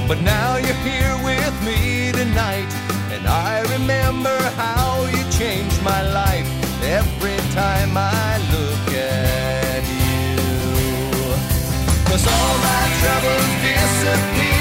But now you're here with me tonight, and I remember how you changed my life every time I look at you. 'Cause all my troubles disappear